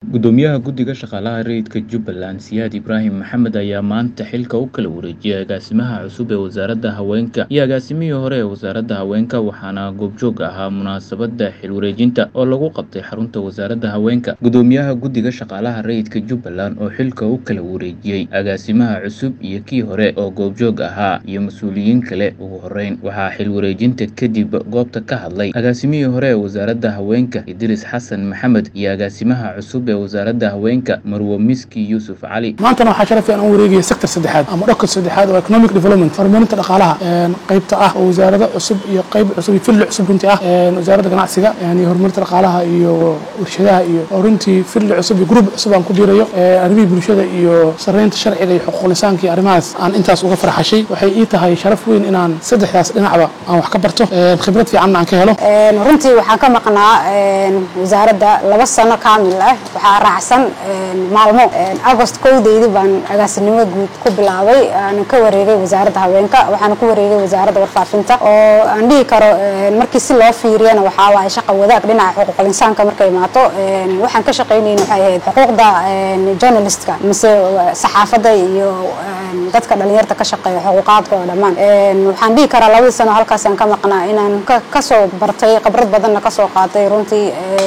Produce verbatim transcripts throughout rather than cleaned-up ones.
Gudoomiyaha Guddiga Shaqaalaha Rayidka Jubbaland Siyaad Ibraahim Maxamed ayaa maanta xilka u kala wareejiyay agaasimaha cusub ee Wasaaradda Haweenka iyo agaasimihii hore ee Wasaaradda Haweenka, waxaana goobjoog ahaa munaasabadda xil wareejinta oo lagu qabtay xarunta Wasaaradda Haweenka. Gudoomiyaha Guddiga Shaqaalaha Rayidka Jubbaland oo xilka u kala wareejiyay agaasimaha cusub iyo kii hore oo goobjoog ahaa iyo mas'uuliyiin kale. Ugu horeyn, waxaa xil wareejinta kadib goobta ka hadlay agaasimihii hore ee Wasaaradda Haweenka Idris Xasan Maxamed iyo agaasimaha cusub ee Wasaaradda Haweenka Marwo Miski Yuusuf Cali. maantana waxaa sharaf aan u wareegay sector saddexaad ama dhaqan saddexaad oo economic development horumarinta dhaqaalaha een qaybta ah oo wasaaradda cusub iyo qayb cusub iyo fil cusub runtii ah een wasaaradda ganacsiga yani horumarinta dhaqaalaha iyo warshadaha iyo runtii fil cusub iyo group cusub aan ku biirayo arrimaha bulshada iyo sareynta sharciga iyo xuquuqul insaanka iyo arrimahaas aan intaas uga farxashay. waxay ii tahay sharaf weyn inaan saddexdaas dhinacba aan wax ka barto khibrad fiican aan ka helo. runtii waxaan ka maqnaa wasaaradda laba sano kaamil ah. waxaa raacsan maalmo August kowdeedii baan agaasinimo guud ku bilaabay. aan ka wareegay Wasaaradda Haweenka, waxaan ku wareegay Wasaaradda Warfaafinta oo aan dhihi karo markii si loo fiiriyana waxa waa shaqo wadaag dhinaca xuquuqul insaanka markay imaato. waxaan ka shaqeynayna waxay ahayd xuquuqda journalistka mise saxaafadda iyo dadka dhalinyarta ka shaqeeya xuquuqaadka oo dhammaan. waxaan dhihi karaa labadii sano halkaas aan ka maqnaa inaan ka soo bartay khibrad badanna ka soo qaatay. runtii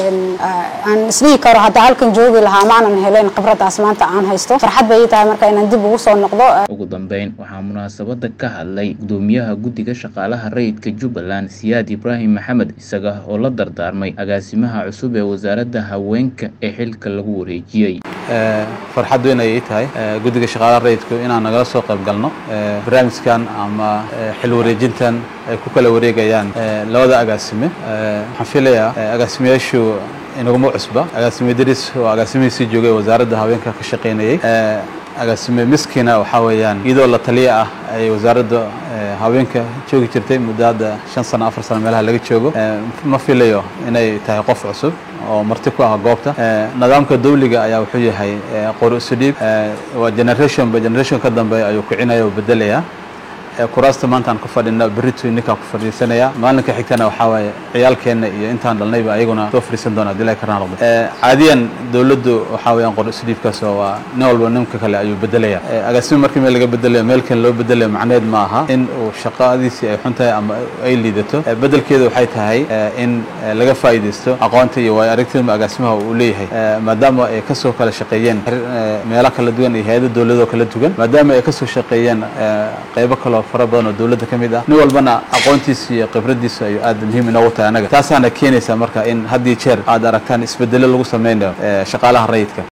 aan isdhihi karo hadda halkan joogi lahaa maanan helen khibradaas maanta aan haysto. farxad bay ii tahay marka inaan dib ugu soo noqdo. Ugu dambeyn, waxaa munaasabadda ka hadlay Gudoomiyaha Guddiga Shaqaalaha Rayidka Jubbaland Siyaad Ibraahim Maxamed, isaga oo la dardaarmay agaasimaha cusub ee Wasaaradda Haweenka ee xilka lagu wareejiyay. farxad weyn ayay tahay Guddiga Shaqaalaha Rayidka inaan nagala soo qayb galno barnaamijkan ama xil wareejintan ay ku kala wareegayaan labada agaasime. waxaan filayaa agaasimayaashu inaguma cusba. agaasime Idris oo agaasimihiisii joogay Wasaaradda Haweenka ka shaqeynayay. agaasime Miskina waxa weeyaan iyadoo la taliye ah ay Wasaaradda Haweenka joogi jirtay muddo shan sano afar sano meelaha laga joogo. ma filayo inay tahay qof cusub oo marti ku ah goobta. nidaamka dawliga ayaa wuxuu yahay qori isu dhiib. waa generation by generation ka dambeeya ayuu kicinayo oo bedelaya. kuraasta maanta aan ku fadhino berrito ninka ku fadhiisanaya. maalinka xigtana waxa waaye ciyaalkeena iyo intaan dhalnayba ayaguna soo fadhiisan doona dilay karaan noqdo. caadiyan dawladdu waxa weeyaan qori isu dhiibkaas waa nin walba ninka kale ayuu bedelaya. agaasimo markii meel laga bedelayo meel kan loo bedelayo macnaheed ma aha in uu shaqadiisii ay xun tahay ama ay liidato. bedelkeedu waxay tahay in laga faa'iideysto aqoonta iyo way aragtida agaasimaha uu leeyahay, maadaama ay ka soo kala shaqeeyeen meelo kala duwan iyo hay'ado dawladda kala duwan, maadaama ay ka soo shaqeeyeen qaybo kale fara badan oo dawladda ka mid ah. nin walbana aqoontiisa iyo khibradiisa ay aad muhiim inoogu tahay anaga. taasaana keenaysa marka in haddii jeer aad aragtaan isbedelo lagu sameynayo shaqaalaha rayidka.